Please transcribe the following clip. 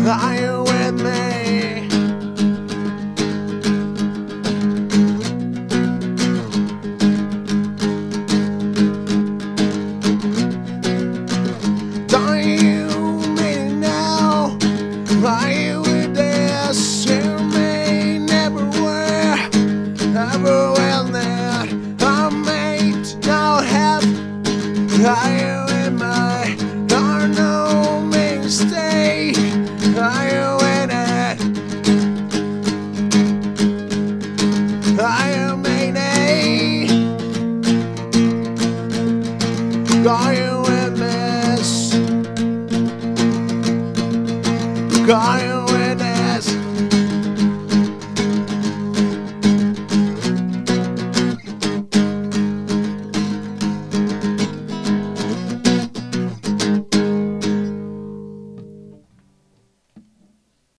Are you with me? Don't you mean it now? Are you with this? You mean everywhere, everywhere that I made no help. Are you in my? Are no mistake? Are you in it? Are you mean it? Are you with this? Are you